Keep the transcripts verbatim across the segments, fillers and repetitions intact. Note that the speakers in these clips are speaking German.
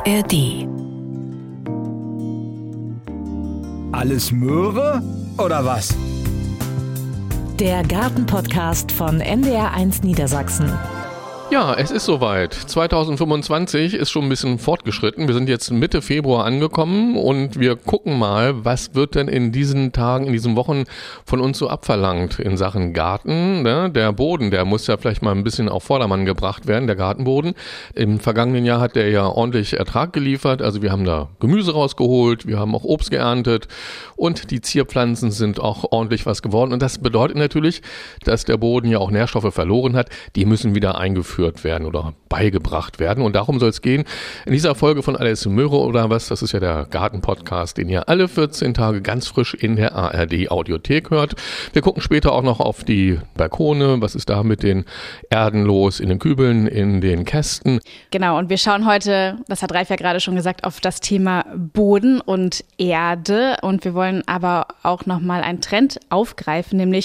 A R D. Alles Möhre oder was? Der Gartenpodcast von N D R eins Niedersachsen. Ja, es ist soweit. zwanzig fünfundzwanzig ist schon ein bisschen fortgeschritten. Wir sind jetzt Mitte Februar angekommen und wir gucken mal, was wird denn in diesen Tagen, in diesen Wochen von uns so abverlangt in Sachen Garten. Ne? Der Boden, der muss ja vielleicht mal ein bisschen auf Vordermann gebracht werden, der Gartenboden. Im vergangenen Jahr hat der ja ordentlich Ertrag geliefert. Also wir haben da Gemüse rausgeholt, wir haben auch Obst geerntet und die Zierpflanzen sind auch ordentlich was geworden. Und das bedeutet natürlich, dass der Boden ja auch Nährstoffe verloren hat. Die müssen wieder eingeführt werden oder beigebracht werden. Und darum soll es gehen in dieser Folge von Alles Möhre oder was. Das ist ja der Gartenpodcast, den ihr alle vierzehn Tage ganz frisch in der A R D Audiothek hört. Wir gucken später auch noch auf die Balkone. Was ist da mit den Erden los, in den Kübeln, in den Kästen? Genau, und wir schauen heute, das hat Ralf ja gerade schon gesagt, auf das Thema Boden und Erde. Und wir wollen aber auch nochmal einen Trend aufgreifen, nämlich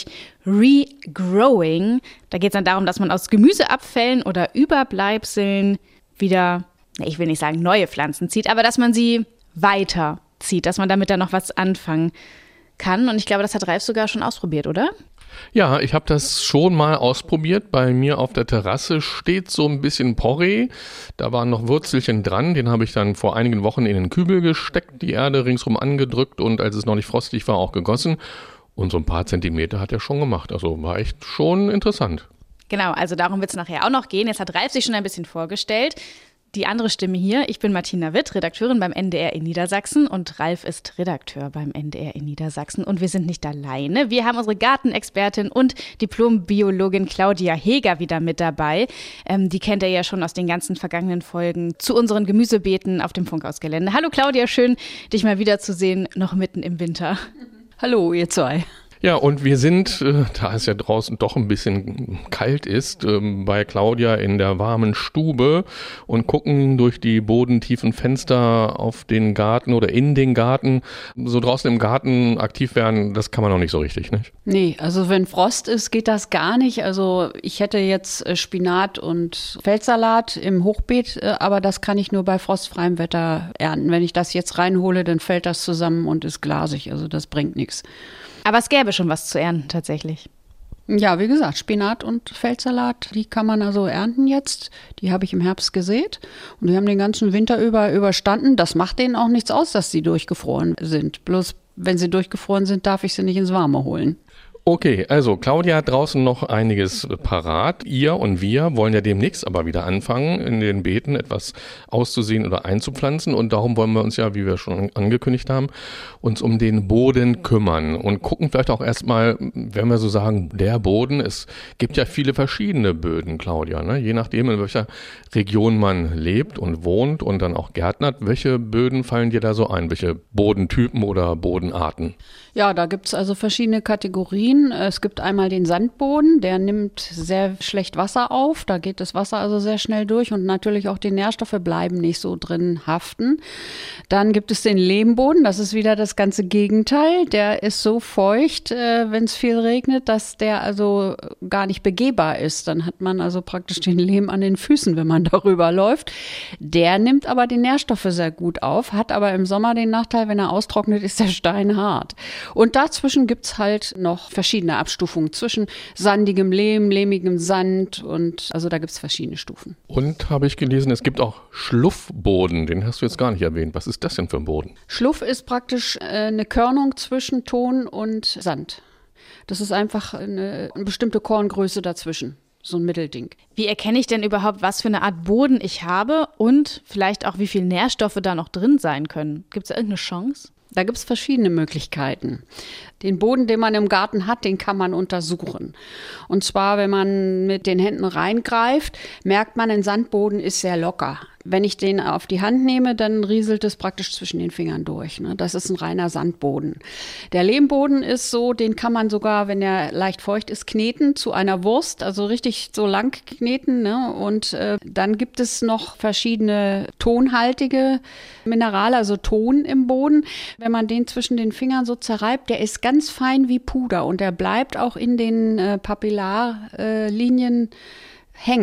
Regrowing. Da geht es dann darum, dass man aus Gemüseabfällen oder Überbleibseln wieder, ich will nicht sagen neue Pflanzen zieht, aber dass man sie weiter zieht, dass man damit dann noch was anfangen kann. Und ich glaube, das hat Ralf sogar schon ausprobiert, oder? Ja, ich habe das schon mal ausprobiert. Bei mir auf der Terrasse steht so ein bisschen Porree. Da waren noch Wurzelchen dran. Den habe ich dann vor einigen Wochen in den Kübel gesteckt, die Erde ringsrum angedrückt und als es noch nicht frostig war, auch gegossen. Und so ein paar Zentimeter hat er schon gemacht. Also war echt schon interessant. Genau, also darum wird es nachher auch noch gehen. Jetzt hat Ralf sich schon ein bisschen vorgestellt. Die andere Stimme hier, ich bin Martina Witt, Redakteurin beim N D R in Niedersachsen und Ralf ist Redakteur beim N D R in Niedersachsen. Und wir sind nicht alleine. Wir haben unsere Gartenexpertin und Diplombiologin Claudia Heger wieder mit dabei. Ähm, die kennt ihr ja schon aus den ganzen vergangenen Folgen zu unseren Gemüsebeeten auf dem Funkhausgelände. Hallo Claudia, schön, dich mal wiederzusehen, noch mitten im Winter. Hallo, ihr zwei. Ja, und wir sind, äh, da es ja draußen doch ein bisschen kalt ist, ähm, bei Claudia in der warmen Stube und gucken durch die bodentiefen Fenster auf den Garten oder in den Garten. So draußen im Garten aktiv werden, das kann man noch nicht so richtig, nicht? Nee, also wenn Frost ist, geht das gar nicht. Also ich hätte jetzt Spinat und Feldsalat im Hochbeet, aber das kann ich nur bei frostfreiem Wetter ernten. Wenn ich das jetzt reinhole, dann fällt das zusammen und ist glasig. Also das bringt nichts. Aber es gäbe schon was zu ernten tatsächlich. Ja, wie gesagt, Spinat und Feldsalat, die kann man also ernten jetzt. Die habe ich im Herbst gesät und die haben den ganzen Winter über überstanden. Das macht denen auch nichts aus, dass sie durchgefroren sind. Bloß wenn sie durchgefroren sind, darf ich sie nicht ins Warme holen. Okay, also Claudia hat draußen noch einiges parat. Ihr und wir wollen ja demnächst aber wieder anfangen, in den Beeten etwas auszusehen oder einzupflanzen. Und darum wollen wir uns ja, wie wir schon angekündigt haben, uns um den Boden kümmern und gucken vielleicht auch erstmal, wenn wir so sagen, der Boden. Es gibt ja viele verschiedene Böden, Claudia, ne? Je nachdem, in welcher Region man lebt und wohnt und dann auch gärtnert. Welche Böden fallen dir da so ein? Welche Bodentypen oder Bodenarten? Ja, da gibt es also verschiedene Kategorien. Es gibt einmal den Sandboden, der nimmt sehr schlecht Wasser auf. Da geht das Wasser also sehr schnell durch und natürlich auch die Nährstoffe bleiben nicht so drin haften. Dann gibt es den Lehmboden, das ist wieder das ganze Gegenteil. Der ist so feucht, äh, wenn es viel regnet, dass der also gar nicht begehbar ist. Dann hat man also praktisch den Lehm an den Füßen, wenn man darüber läuft. Der nimmt aber die Nährstoffe sehr gut auf, hat aber im Sommer den Nachteil, wenn er austrocknet, ist der steinhart. Und dazwischen gibt's halt noch verschiedene Abstufungen zwischen sandigem Lehm, lehmigem Sand und also da gibt's verschiedene Stufen. Und habe ich gelesen, es gibt auch Schluffboden, den hast du jetzt gar nicht erwähnt. Was ist das denn für ein Boden? Schluff ist praktisch äh, eine Körnung zwischen Ton und Sand. Das ist einfach eine, eine bestimmte Korngröße dazwischen. So ein Mittelding. Wie erkenne ich denn überhaupt, was für eine Art Boden ich habe und vielleicht auch, wie viel Nährstoffe da noch drin sein können? Gibt es da irgendeine Chance? Da gibt es verschiedene Möglichkeiten. Den Boden, den man im Garten hat, den kann man untersuchen. Und zwar, wenn man mit den Händen reingreift, merkt man, ein Sandboden ist sehr locker. Wenn ich den auf die Hand nehme, dann rieselt es praktisch zwischen den Fingern durch. Ne? Das ist ein reiner Sandboden. Der Lehmboden ist so, den kann man sogar, wenn er leicht feucht ist, kneten zu einer Wurst, also richtig so lang kneten. Ne? Und äh, dann gibt es noch verschiedene tonhaltige Minerale, also Ton im Boden. Wenn man den zwischen den Fingern so zerreibt, der ist ganz fein wie Puder und der bleibt auch in den äh, Papillarlinien äh, hängen.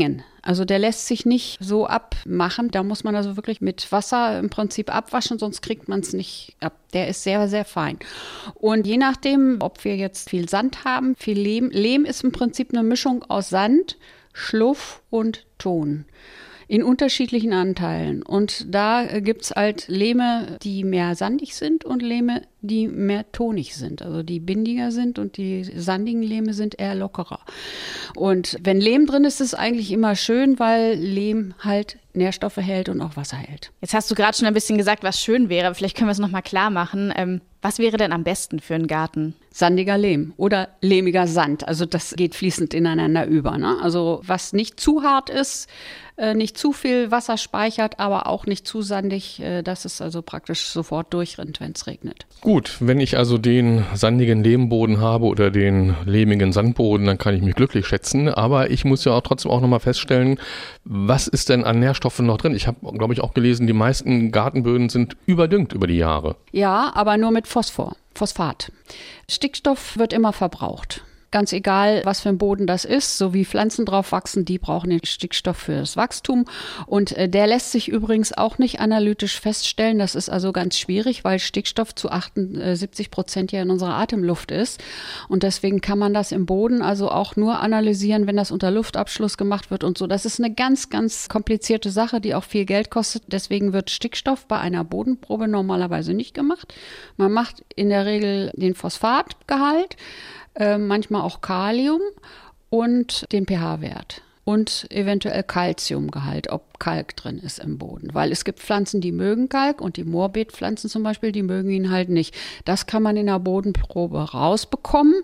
Also der lässt sich nicht so abmachen. Da muss man also wirklich mit Wasser im Prinzip abwaschen, sonst kriegt man es nicht ab. Der ist sehr, sehr fein. Und je nachdem, ob wir jetzt viel Sand haben, viel Lehm. Lehm ist im Prinzip eine Mischung aus Sand, Schluff und Ton. In unterschiedlichen Anteilen. Und da gibt es halt Lehme, die mehr sandig sind und Lehme, die mehr tonig sind. Also die bindiger sind und die sandigen Lehme sind eher lockerer. Und wenn Lehm drin ist, ist es eigentlich immer schön, weil Lehm halt Nährstoffe hält und auch Wasser hält. Jetzt hast du gerade schon ein bisschen gesagt, was schön wäre. Vielleicht können wir es nochmal klar machen. Ähm, was wäre denn am besten für einen Garten? Sandiger Lehm oder lehmiger Sand. Also das geht fließend ineinander über. Ne? Also was nicht zu hart ist, äh, nicht zu viel Wasser speichert, aber auch nicht zu sandig, äh, dass es also praktisch sofort durchrinnt, wenn es regnet. Gut, wenn ich also den sandigen Lehmboden habe oder den lehmigen Sandboden, dann kann ich mich glücklich schätzen. Aber ich muss ja auch trotzdem auch nochmal feststellen, was ist denn an Nährstoffen noch drin? Ich habe, glaube ich, auch gelesen, die meisten Gartenböden sind überdüngt über die Jahre. Ja, aber nur mit Phosphor, Phosphat. Stickstoff wird immer verbraucht. Ganz egal, was für ein Boden das ist, so wie Pflanzen drauf wachsen, die brauchen den Stickstoff für das Wachstum. Und äh, der lässt sich übrigens auch nicht analytisch feststellen. Das ist also ganz schwierig, weil Stickstoff zu achtundsiebzig Prozent ja in unserer Atemluft ist. Und deswegen kann man das im Boden also auch nur analysieren, wenn das unter Luftabschluss gemacht wird und so. Das ist eine ganz, ganz komplizierte Sache, die auch viel Geld kostet. Deswegen wird Stickstoff bei einer Bodenprobe normalerweise nicht gemacht. Man macht in der Regel den Phosphatgehalt, Äh, manchmal auch Kalium und den pH-Wert und eventuell Calciumgehalt, ob Kalk drin ist im Boden. Weil es gibt Pflanzen, die mögen Kalk und die Moorbeetpflanzen zum Beispiel, die mögen ihn halt nicht. Das kann man in der Bodenprobe rausbekommen.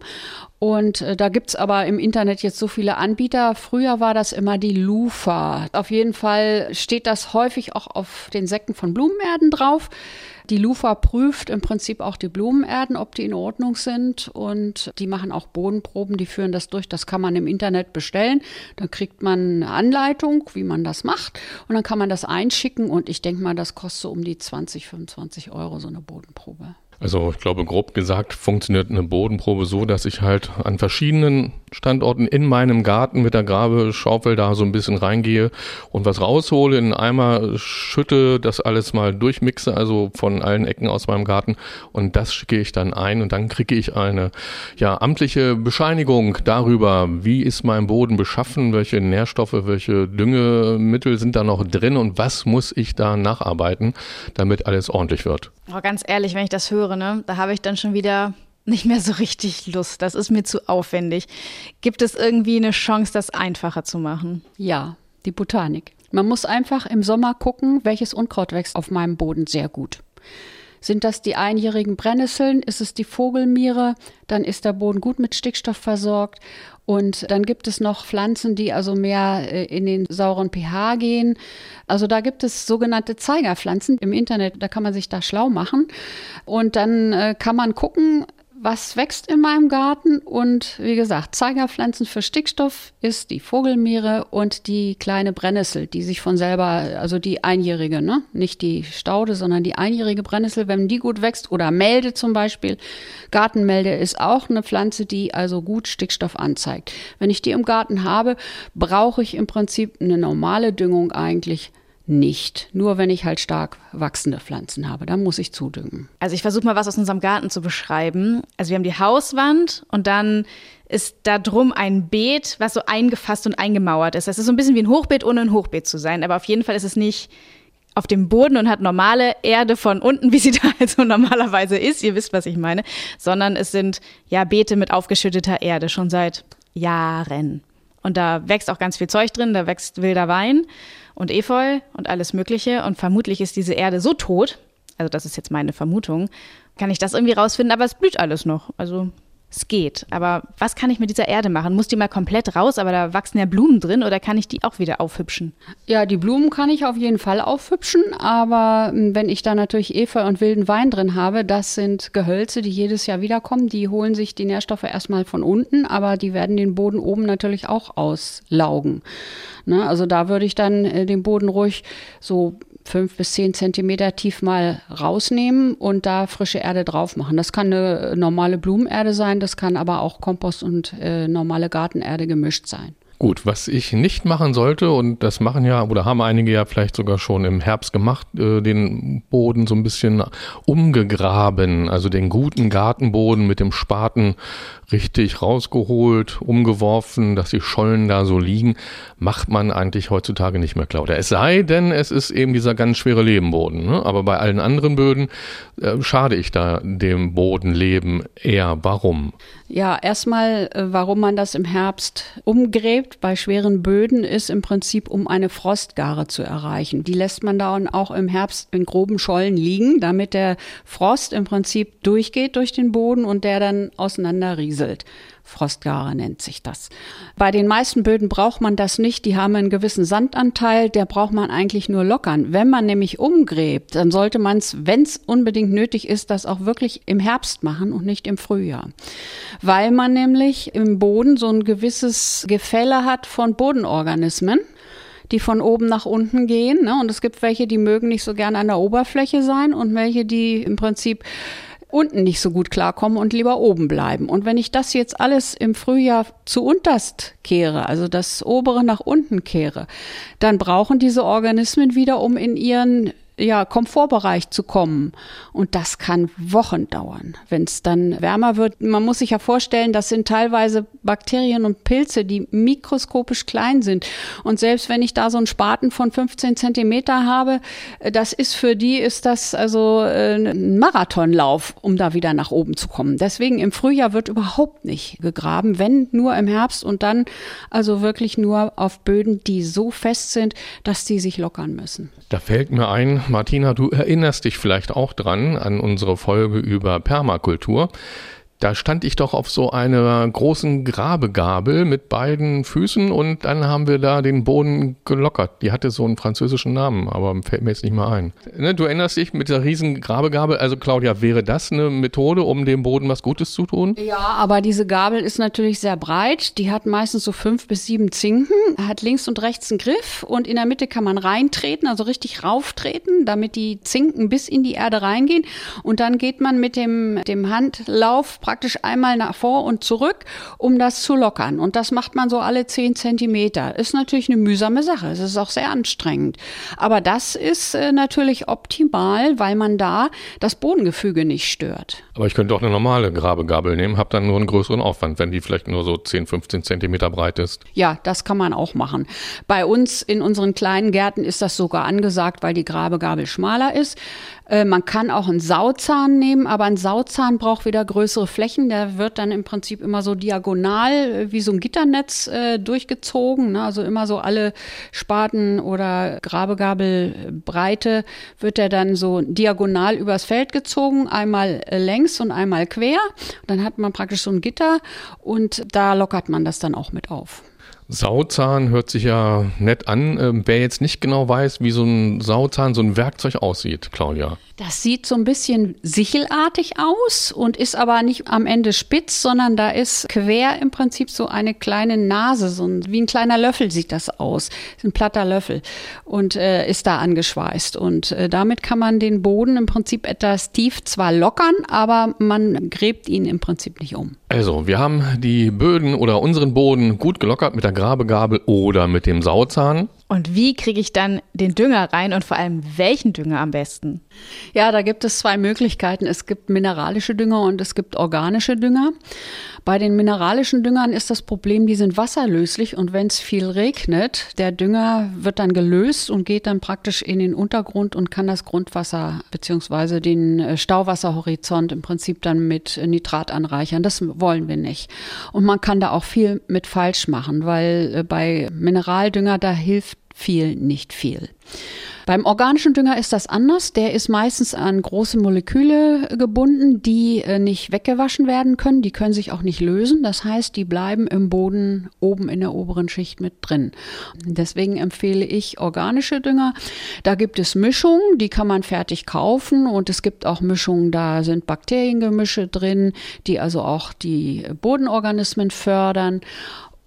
Und äh, da gibt's aber im Internet jetzt so viele Anbieter. Früher war das immer die Lufa. Auf jeden Fall steht das häufig auch auf den Säcken von Blumenerden drauf. Die Lufa prüft im Prinzip auch die Blumenerden, ob die in Ordnung sind, und die machen auch Bodenproben, die führen das durch. Das kann man im Internet bestellen. Dann kriegt man eine Anleitung, wie man das macht, und dann kann man das einschicken, und ich denke mal, das kostet so um die zwanzig, fünfundzwanzig Euro so eine Bodenprobe. Also ich glaube, grob gesagt funktioniert eine Bodenprobe so, dass ich halt an verschiedenen Standorten in meinem Garten mit der Grabeschaufel da so ein bisschen reingehe und was raushole, in einen Eimer schütte, das alles mal durchmixe, also von allen Ecken aus meinem Garten, und das schicke ich dann ein, und dann kriege ich eine ja amtliche Bescheinigung darüber, wie ist mein Boden beschaffen, welche Nährstoffe, welche Düngemittel sind da noch drin und was muss ich da nacharbeiten, damit alles ordentlich wird. Aber ganz ehrlich, wenn ich das höre, ne, da habe ich dann schon wieder nicht mehr so richtig Lust. Das ist mir zu aufwendig. Gibt es irgendwie eine Chance, das einfacher zu machen? Ja, die Botanik. Man muss einfach im Sommer gucken, welches Unkraut wächst auf meinem Boden sehr gut. Sind das die einjährigen Brennnesseln? Ist es die Vogelmiere? Dann ist der Boden gut mit Stickstoff versorgt. Und dann gibt es noch Pflanzen, die also mehr in den sauren pH gehen. Also da gibt es sogenannte Zeigerpflanzen im Internet. Da kann man sich da schlau machen. Und dann äh, kann man gucken, was wächst in meinem Garten. Und wie gesagt, Zeigerpflanzen für Stickstoff ist die Vogelmiere und die kleine Brennnessel, die sich von selber, also die einjährige, ne? Nicht die Staude, sondern die einjährige Brennnessel, wenn die gut wächst, oder Melde zum Beispiel. Gartenmelde ist auch eine Pflanze, die also gut Stickstoff anzeigt. Wenn ich die im Garten habe, brauche ich im Prinzip eine normale Düngung eigentlich nicht. Nur wenn ich halt stark wachsende Pflanzen habe, dann muss ich zudüngen. Also ich versuche mal was aus unserem Garten zu beschreiben. Also wir haben die Hauswand und dann ist da drum ein Beet, was so eingefasst und eingemauert ist. Das ist so ein bisschen wie ein Hochbeet, ohne ein Hochbeet zu sein. Aber auf jeden Fall ist es nicht auf dem Boden und hat normale Erde von unten, wie sie da also normalerweise ist. Ihr wisst, was ich meine. Sondern es sind ja Beete mit aufgeschütteter Erde, schon seit Jahren. Und da wächst auch ganz viel Zeug drin. Da wächst wilder Wein und Efeu und alles Mögliche. Und vermutlich ist diese Erde so tot, also das ist jetzt meine Vermutung, kann ich das irgendwie rausfinden, aber es blüht alles noch. Also es geht. Aber was kann ich mit dieser Erde machen? Muss die mal komplett raus, aber da wachsen ja Blumen drin, oder kann ich die auch wieder aufhübschen? Ja, die Blumen kann ich auf jeden Fall aufhübschen, aber wenn ich da natürlich Efeu und wilden Wein drin habe, das sind Gehölze, die jedes Jahr wiederkommen, die holen sich die Nährstoffe erstmal von unten, aber die werden den Boden oben natürlich auch auslaugen. Ne? Also da würde ich dann äh, den Boden ruhig so fünf bis zehn Zentimeter tief mal rausnehmen und da frische Erde drauf machen. Das kann eine normale Blumenerde sein, das kann aber auch Kompost und äh, normale Gartenerde gemischt sein. Gut, was ich nicht machen sollte, und das machen ja oder haben einige ja vielleicht sogar schon im Herbst gemacht, äh, den Boden so ein bisschen umgegraben, also den guten Gartenboden mit dem Spaten richtig rausgeholt, umgeworfen, dass die Schollen da so liegen, macht man eigentlich heutzutage nicht mehr, Claudia. Es sei denn, es ist eben dieser ganz schwere Lehmboden, ne? Aber bei allen anderen Böden äh, schade ich da dem Bodenleben eher. Warum? Ja, erstmal, äh, warum man das im Herbst umgräbt bei schweren Böden, ist im Prinzip, um eine Frostgare zu erreichen. Die lässt man dann auch im Herbst in groben Schollen liegen, damit der Frost im Prinzip durchgeht durch den Boden und der dann auseinanderrieselt. Frostgare nennt sich das. Bei den meisten Böden braucht man das nicht. Die haben einen gewissen Sandanteil, der braucht man eigentlich nur lockern. Wenn man nämlich umgräbt, dann sollte man es, wenn es unbedingt nötig ist, das auch wirklich im Herbst machen und nicht im Frühjahr. Weil man nämlich im Boden so ein gewisses Gefälle hat von Bodenorganismen, die von oben nach unten gehen, ne? Und es gibt welche, die mögen nicht so gerne an der Oberfläche sein und welche, die im Prinzip unten nicht so gut klarkommen und lieber oben bleiben. Und wenn ich das jetzt alles im Frühjahr zu unterst kehre, also das obere nach unten kehre, dann brauchen diese Organismen wieder, um in ihren ja, Komfortbereich zu kommen. Und das kann Wochen dauern, wenn es dann wärmer wird. Man muss sich ja vorstellen, das sind teilweise Bakterien und Pilze, die mikroskopisch klein sind. Und selbst wenn ich da so einen Spaten von fünfzehn Zentimeter habe, das ist für die, ist das also ein Marathonlauf, um da wieder nach oben zu kommen. Deswegen im Frühjahr wird überhaupt nicht gegraben, wenn nur im Herbst und dann also wirklich nur auf Böden, die so fest sind, dass die sich lockern müssen. Da fällt mir ein, Martina, du erinnerst dich vielleicht auch dran an unsere Folge über Permakultur. Da stand ich doch auf so einer großen Grabegabel mit beiden Füßen und dann haben wir da den Boden gelockert. Die hatte so einen französischen Namen, aber fällt mir jetzt nicht mehr ein. Ne, du erinnerst dich mit der riesen Grabegabel. Also Claudia, wäre das eine Methode, um dem Boden was Gutes zu tun? Ja, aber diese Gabel ist natürlich sehr breit. Die hat meistens so fünf bis sieben Zinken, hat links und rechts einen Griff und in der Mitte kann man reintreten, also richtig rauftreten, damit die Zinken bis in die Erde reingehen. Und dann geht man mit dem, dem Handlauf praktisch einmal nach vor und zurück, um das zu lockern. Und das macht man so alle zehn Zentimeter. Ist natürlich eine mühsame Sache. Es ist auch sehr anstrengend. Aber das ist äh, natürlich optimal, weil man da das Bodengefüge nicht stört. Aber ich könnte auch eine normale Grabegabel nehmen, habe dann nur einen größeren Aufwand, wenn die vielleicht nur so zehn, fünfzehn Zentimeter breit ist. Ja, das kann man auch machen. Bei uns in unseren kleinen Gärten ist das sogar angesagt, weil die Grabegabel schmaler ist. Äh, man kann auch einen Sauzahn nehmen, aber ein Sauzahn braucht wieder größere Flächen. Der wird dann im Prinzip immer so diagonal wie so ein Gitternetz äh, durchgezogen. Ne? Also immer so alle Spaten oder Grabegabelbreite wird der dann so diagonal übers Feld gezogen, einmal äh, längs und einmal quer. Dann hat man praktisch so ein Gitter und da lockert man das dann auch mit auf. Sauzahn hört sich ja nett an. Ähm, wer jetzt nicht genau weiß, wie so ein Sauzahn, so ein Werkzeug aussieht, Claudia. Das sieht so ein bisschen sichelartig aus und ist aber nicht am Ende spitz, sondern da ist quer im Prinzip so eine kleine Nase, so ein, wie ein kleiner Löffel sieht das aus, ein platter Löffel und äh, ist da angeschweißt. Und äh, damit kann man den Boden im Prinzip etwas tief zwar lockern, aber man gräbt ihn im Prinzip nicht um. Also, wir haben die Böden oder unseren Boden gut gelockert mit der Grabegabel oder mit dem Sauzahn. Und wie kriege ich dann den Dünger rein und vor allem welchen Dünger am besten? Ja, da gibt es zwei Möglichkeiten. Es gibt mineralische Dünger und es gibt organische Dünger. Bei den mineralischen Düngern ist das Problem, die sind wasserlöslich und wenn es viel regnet, der Dünger wird dann gelöst und geht dann praktisch in den Untergrund und kann das Grundwasser bzw. den Stauwasserhorizont im Prinzip dann mit Nitrat anreichern. Das wollen wir nicht. Und man kann da auch viel mit falsch machen, weil bei Mineraldünger, da hilft viel, nicht viel. Beim organischen Dünger ist das anders. Der ist meistens an große Moleküle gebunden, die äh, nicht weggewaschen werden können. Die können sich auch nicht lösen. Das heißt, die bleiben im Boden oben in der oberen Schicht mit drin. Deswegen empfehle ich organische Dünger. Da gibt es Mischungen, die kann man fertig kaufen. Und es gibt auch Mischungen, da sind Bakteriengemische drin, die also auch die Bodenorganismen fördern.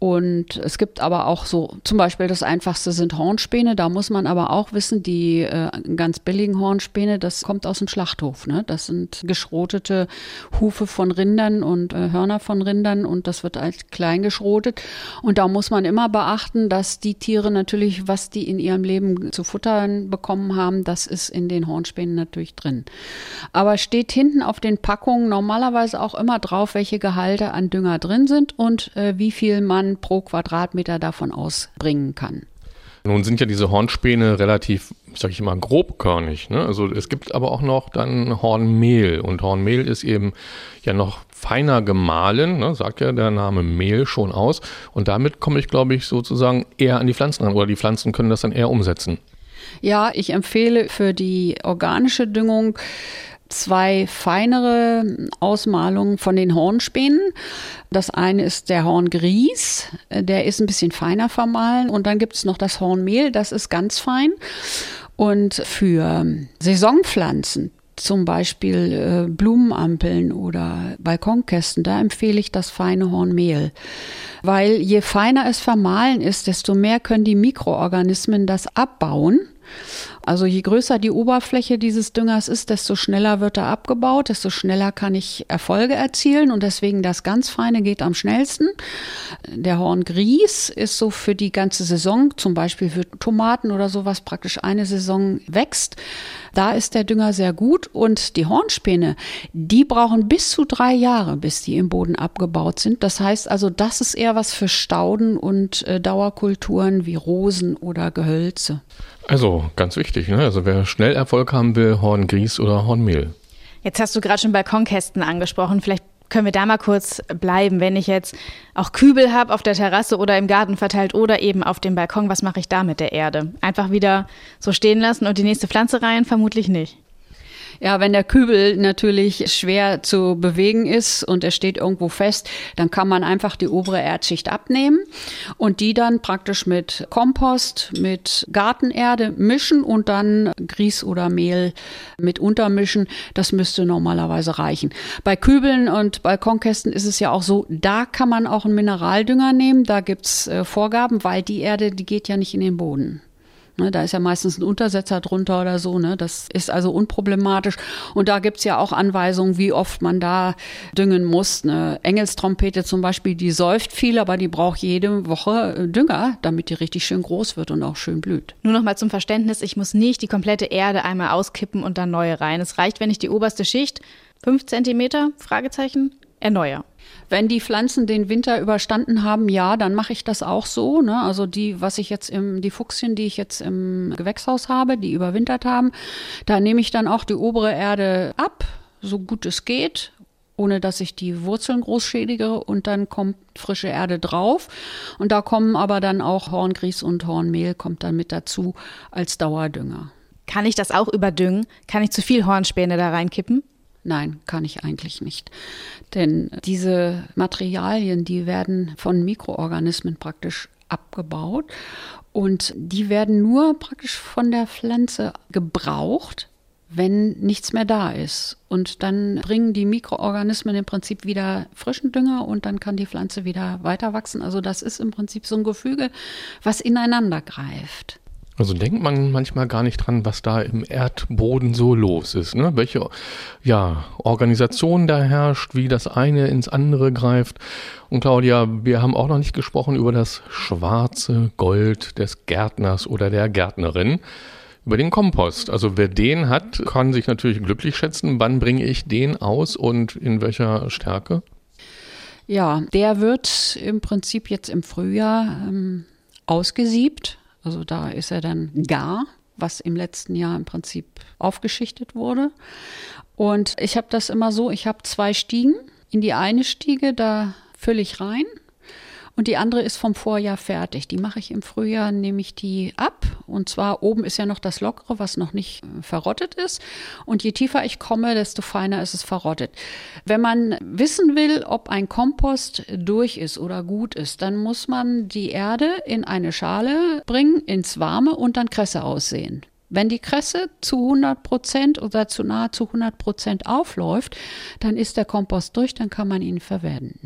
Und es gibt aber auch so, zum Beispiel das einfachste sind Hornspäne. Da muss man aber auch wissen, die äh, ganz billigen Hornspäne, das kommt aus dem Schlachthof. Ne? Das sind geschrotete Hufe von Rindern und äh, Hörner von Rindern und das wird als klein geschrotet. Und da muss man immer beachten, dass die Tiere natürlich, was die in ihrem Leben zu futtern bekommen haben, das ist in den Hornspänen natürlich drin. Aber steht hinten auf den Packungen normalerweise auch immer drauf, welche Gehalte an Dünger drin sind und äh, wie viel man pro Quadratmeter davon ausbringen kann. Nun sind ja diese Hornspäne relativ, sag ich mal, grobkörnig, ne? Also es gibt aber auch noch dann Hornmehl und Hornmehl ist eben ja noch feiner gemahlen, ne? Sagt ja der Name Mehl schon aus und damit komme ich, glaube ich, sozusagen eher an die Pflanzen ran oder die Pflanzen können das dann eher umsetzen. Ja, ich empfehle für die organische Düngung zwei feinere Ausmalungen von den Hornspänen. Das eine ist der Horngries, der ist ein bisschen feiner vermahlen und dann gibt es noch das Hornmehl, das ist ganz fein. Und für Saisonpflanzen, zum Beispiel äh, Blumenampeln oder Balkonkästen, da empfehle ich das feine Hornmehl. Weil je feiner es vermahlen ist, desto mehr können die Mikroorganismen das abbauen. Also je größer die Oberfläche dieses Düngers ist, desto schneller wird er abgebaut, desto schneller kann ich Erfolge erzielen und deswegen das ganz Feine geht am schnellsten. Der Horngries ist so für die ganze Saison, zum Beispiel für Tomaten oder sowas, praktisch eine Saison wächst. Da ist der Dünger sehr gut und die Hornspäne, die brauchen bis zu drei Jahre, bis die im Boden abgebaut sind. Das heißt also, das ist eher was für Stauden und äh, Dauerkulturen wie Rosen oder Gehölze. Also ganz wichtig, ne? Also wer schnell Erfolg haben will, Horngries oder Hornmehl. Jetzt hast du gerade schon Balkonkästen angesprochen. Vielleicht können wir da mal kurz bleiben. Wenn ich jetzt auch Kübel habe auf der Terrasse oder im Garten verteilt oder eben auf dem Balkon, was mache ich da mit der Erde? Einfach wieder so stehen lassen und die nächste Pflanze rein? Vermutlich nicht. Ja, wenn der Kübel natürlich schwer zu bewegen ist und er steht irgendwo fest, dann kann man einfach die obere Erdschicht abnehmen und die dann praktisch mit Kompost, mit Gartenerde mischen und dann Grieß oder Mehl mit untermischen. Das müsste normalerweise reichen. Bei Kübeln und Balkonkästen ist es ja auch so, da kann man auch einen Mineraldünger nehmen. Da gibt's äh, Vorgaben, weil die Erde, die geht ja nicht in den Boden. Ne, da ist ja meistens ein Untersetzer drunter oder so. Ne? Das ist also unproblematisch. Und da gibt's ja auch Anweisungen, wie oft man da düngen muss. Eine Engelstrompete zum Beispiel, die säuft viel, aber die braucht jede Woche Dünger, damit die richtig schön groß wird und auch schön blüht. Nur noch mal zum Verständnis, ich muss nicht die komplette Erde einmal auskippen und dann neue rein. Es reicht, wenn ich die oberste Schicht, fünf Zentimeter, Fragezeichen, erneuere. Wenn die Pflanzen den Winter überstanden haben, ja, dann mache ich das auch so. Ne? Also die, was ich jetzt im, die Fuchsien, die ich jetzt im Gewächshaus habe, die überwintert haben, da nehme ich dann auch die obere Erde ab, so gut es geht, ohne dass ich die Wurzeln groß schädige und dann kommt frische Erde drauf. Und da kommen aber dann auch Horngries und Hornmehl kommt dann mit dazu als Dauerdünger. Kann ich das auch überdüngen? Kann ich zu viel Hornspäne da reinkippen? Nein, kann ich eigentlich nicht. Denn diese Materialien, die werden von Mikroorganismen praktisch abgebaut und die werden nur praktisch von der Pflanze gebraucht, wenn nichts mehr da ist. Und dann bringen die Mikroorganismen im Prinzip wieder frischen Dünger und dann kann die Pflanze wieder weiter wachsen. Also das ist im Prinzip so ein Gefüge, was ineinander greift. Also denkt man manchmal gar nicht dran, was da im Erdboden so los ist, ne? Welche ja, Organisation da herrscht, wie das eine ins andere greift. Und Claudia, wir haben auch noch nicht gesprochen über das schwarze Gold des Gärtners oder der Gärtnerin, über den Kompost. Also wer den hat, kann sich natürlich glücklich schätzen. Wann bringe ich den aus und in welcher Stärke? Ja, der wird im Prinzip jetzt im Frühjahr ähm, ausgesiebt. Also da ist er dann gar, was im letzten Jahr im Prinzip aufgeschichtet wurde. Und ich habe das immer so, ich habe zwei Stiegen. In die eine Stiege, da fülle ich rein und die andere ist vom Vorjahr fertig. Die mache ich im Frühjahr, nehme ich die ab. Und zwar oben ist ja noch das Lockere, was noch nicht verrottet ist. Und je tiefer ich komme, desto feiner ist es verrottet. Wenn man wissen will, ob ein Kompost durch ist oder gut ist, dann muss man die Erde in eine Schale bringen, ins Warme und dann Kresse aussehen. Wenn die Kresse zu hundert Prozent oder zu nahezu hundert Prozent aufläuft, dann ist der Kompost durch, dann kann man ihn verwenden.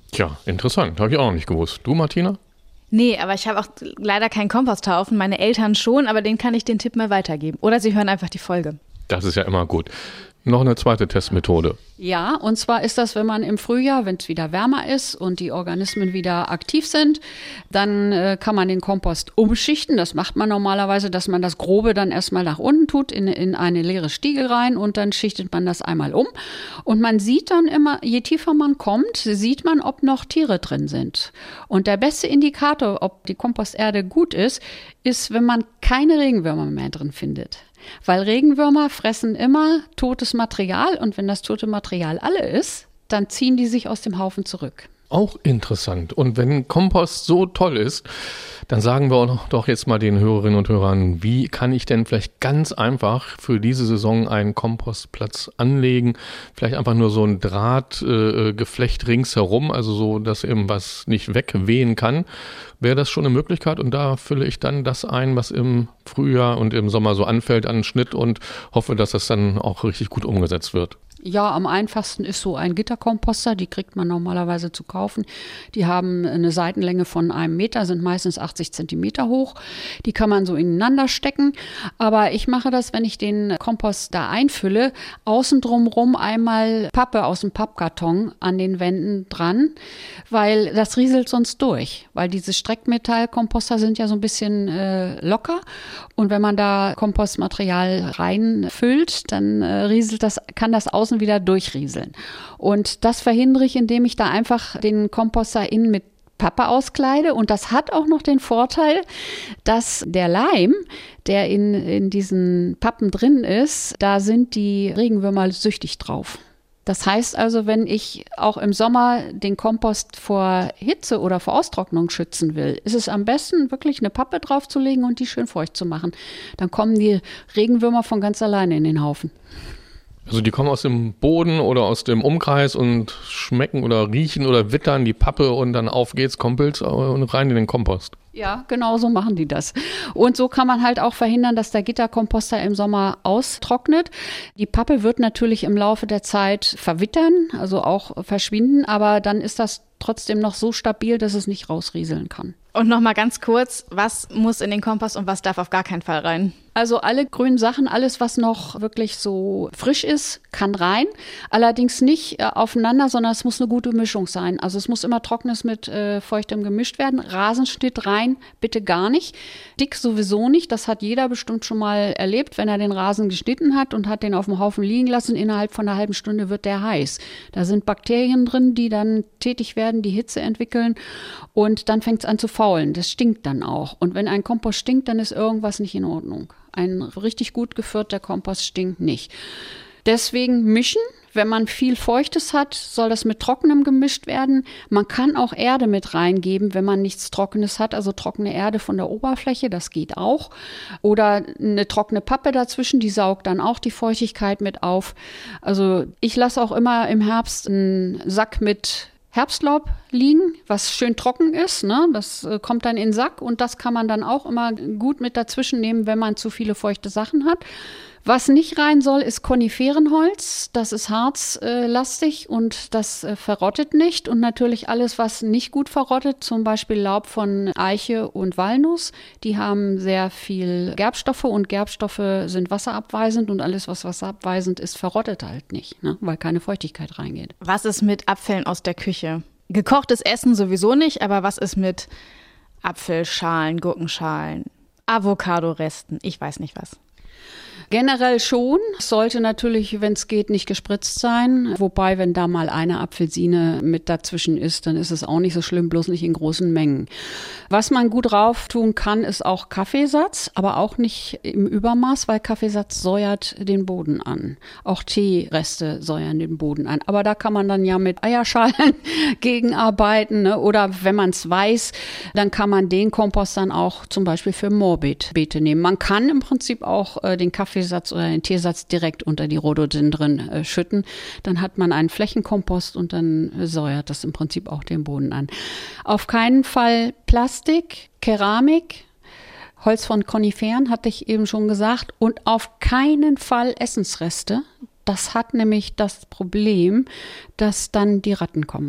Tja, interessant. Habe ich auch noch nicht gewusst. Du, Martina? Nee, aber ich habe auch leider keinen Komposthaufen. Meine Eltern schon, aber denen kann ich den Tipp mal weitergeben. Oder sie hören einfach die Folge. Das ist ja immer gut. Noch eine zweite Testmethode. Ja, und zwar ist das, wenn man im Frühjahr, wenn es wieder wärmer ist und die Organismen wieder aktiv sind, dann äh, kann man den Kompost umschichten. Das macht man normalerweise, dass man das Grobe dann erstmal nach unten tut, in, in eine leere Stiegel rein und dann schichtet man das einmal um. Und man sieht dann immer, je tiefer man kommt, sieht man, ob noch Tiere drin sind. Und der beste Indikator, ob die Komposterde gut ist, ist, wenn man keine Regenwürmer mehr drin findet. Weil Regenwürmer fressen immer totes Material und wenn das tote Material alle ist, dann ziehen die sich aus dem Haufen zurück. Auch interessant. Und wenn Kompost so toll ist, dann sagen wir auch doch jetzt mal den Hörerinnen und Hörern, wie kann ich denn vielleicht ganz einfach für diese Saison einen Kompostplatz anlegen? Vielleicht einfach nur so ein Drahtgeflecht äh, ringsherum, also so, dass eben was nicht wegwehen kann. Wäre das schon eine Möglichkeit? Und da fülle ich dann das ein, was im Frühjahr und im Sommer so anfällt an Schnitt und hoffe, dass das dann auch richtig gut umgesetzt wird. Ja, am einfachsten ist so ein Gitterkomposter, die kriegt man normalerweise zu kaufen. Die haben eine Seitenlänge von einem Meter, sind meistens achtzig Zentimeter hoch. Die kann man so ineinander stecken. Aber ich mache das, wenn ich den Kompost da einfülle, außen drumherum einmal Pappe aus dem Pappkarton an den Wänden dran, weil das rieselt sonst durch. Weil diese Streckmetallkomposter sind ja so ein bisschen äh, locker. Und wenn man da Kompostmaterial reinfüllt, dann äh, rieselt das, kann das außen wieder durchrieseln. Und das verhindere ich, indem ich da einfach den Komposter innen mit Pappe auskleide. Und das hat auch noch den Vorteil, dass der Leim, der in, in diesen Pappen drin ist, da sind die Regenwürmer süchtig drauf. Das heißt also, wenn ich auch im Sommer den Kompost vor Hitze oder vor Austrocknung schützen will, ist es am besten, wirklich eine Pappe draufzulegen und die schön feucht zu machen. Dann kommen die Regenwürmer von ganz alleine in den Haufen. Also die kommen aus dem Boden oder aus dem Umkreis und schmecken oder riechen oder wittern die Pappe und dann auf geht's, Kompels und rein in den Kompost. Ja, genau so machen die das. Und so kann man halt auch verhindern, dass der Gitterkomposter im Sommer austrocknet. Die Pappe wird natürlich im Laufe der Zeit verwittern, also auch verschwinden, aber dann ist das trotzdem noch so stabil, dass es nicht rausrieseln kann. Und nochmal ganz kurz, was muss in den Kompost und was darf auf gar keinen Fall rein? Also alle grünen Sachen, alles was noch wirklich so frisch ist, kann rein. Allerdings nicht äh, aufeinander, sondern es muss eine gute Mischung sein. Also es muss immer Trockenes mit äh, Feuchtem gemischt werden. Rasenschnitt rein, bitte gar nicht. Dick sowieso nicht. Das hat jeder bestimmt schon mal erlebt, wenn er den Rasen geschnitten hat und hat den auf dem Haufen liegen lassen. Innerhalb von einer halben Stunde wird der heiß. Da sind Bakterien drin, die dann tätig werden, die Hitze entwickeln und dann fängt es an zu faulen. Das stinkt dann auch. Und wenn ein Kompost stinkt, dann ist irgendwas nicht in Ordnung. Ein richtig gut geführter Kompost stinkt nicht. Deswegen mischen. Wenn man viel Feuchtes hat, soll das mit Trockenem gemischt werden. Man kann auch Erde mit reingeben, wenn man nichts Trockenes hat, also trockene Erde von der Oberfläche, das geht auch. Oder eine trockene Pappe dazwischen, die saugt dann auch die Feuchtigkeit mit auf. Also ich lasse auch immer im Herbst einen Sack mit Herbstlaub liegen, was schön trocken ist, ne? Das äh, kommt dann in den Sack und das kann man dann auch immer gut mit dazwischen nehmen, wenn man zu viele feuchte Sachen hat. Was nicht rein soll, ist Koniferenholz. Das ist harzlastig und das äh, verrottet nicht. Und natürlich alles, was nicht gut verrottet, zum Beispiel Laub von Eiche und Walnuss, die haben sehr viel Gerbstoffe und Gerbstoffe sind wasserabweisend und alles, was wasserabweisend ist, verrottet halt nicht, ne? Weil keine Feuchtigkeit reingeht. Was ist mit Abfällen aus der Küche? Gekochtes Essen sowieso nicht, aber was ist mit Apfelschalen, Gurkenschalen, Avocadoresten? Ich weiß nicht was. Generell schon. Es sollte natürlich, wenn es geht, nicht gespritzt sein. Wobei, wenn da mal eine Apfelsine mit dazwischen ist, dann ist es auch nicht so schlimm, bloß nicht in großen Mengen. Was man gut drauf tun kann, ist auch Kaffeesatz, aber auch nicht im Übermaß, weil Kaffeesatz säuert den Boden an. Auch Teereste säuern den Boden an. Aber da kann man dann ja mit Eierschalen gegenarbeiten, ne? Oder wenn man es weiß, dann kann man den Kompost dann auch zum Beispiel für Moorbeete nehmen. Man kann im Prinzip auch äh, den Kaffee Kaffeesatz oder den Teesatz direkt unter die Rhododendren äh, schütten. Dann hat man einen Flächenkompost und dann äh, säuert das im Prinzip auch den Boden an. Auf keinen Fall Plastik, Keramik, Holz von Koniferen, hatte ich eben schon gesagt, und auf keinen Fall Essensreste. Das hat nämlich das Problem, dass dann die Ratten kommen.